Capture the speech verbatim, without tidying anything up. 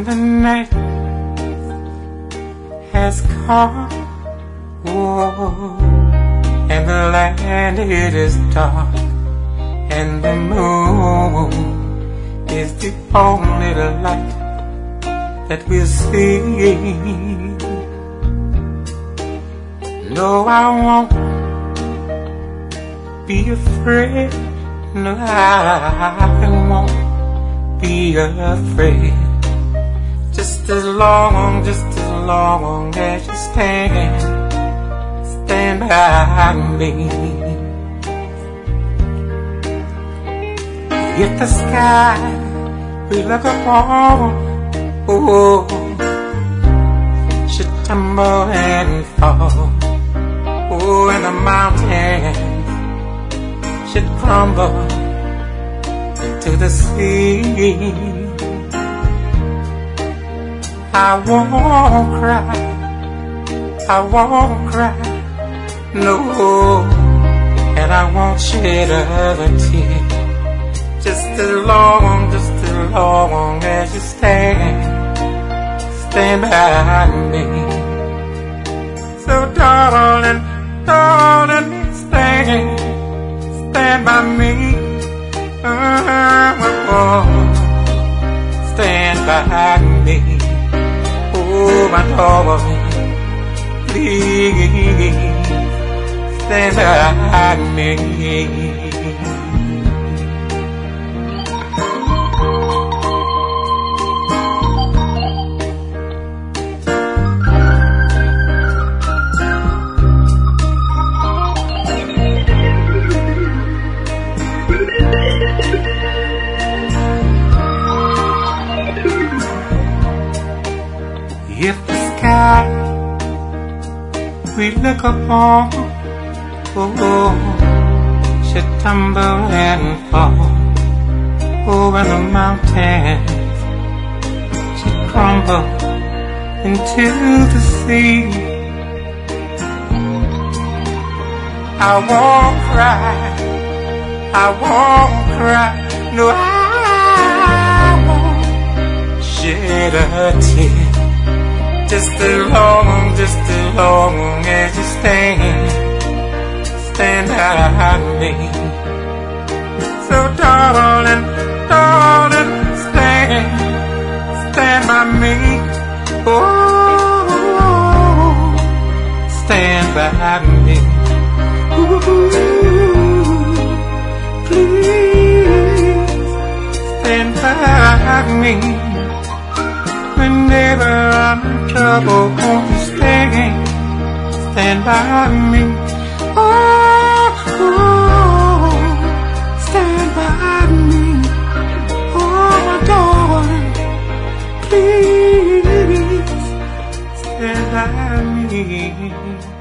the night has come, oh, and the land it is dark, and the moon is the only light that we'll see. No, I won't be afraid. No, I won't be afraid. Just as long, just as long as you stand, stand by me. If the sky we look upon, oh, should tumble and fall, oh, and the mountains should crumble to the sea, I won't cry, I won't cry, no, and I won't shed a tear. Just as long, just as long as you stand, stand by me. So darling, darling, stand, stand by me. Uh, oh, stand by me. Oh, my darling, please stand by me. If the sky we look upon, oh, should tumble and fall, oh, and the mountains should crumble into the sea, I won't cry, I won't cry, no, I won't shed a tear. Just as long, just as long as you stand, stand by me. So darling, darling, stand, stand by me. Oh, stand by me. Ooh, please stand by me. Whenever I'm in trouble, won't you stand, stand by me? Oh, oh, stand by me. Oh, my darling, please stand by me.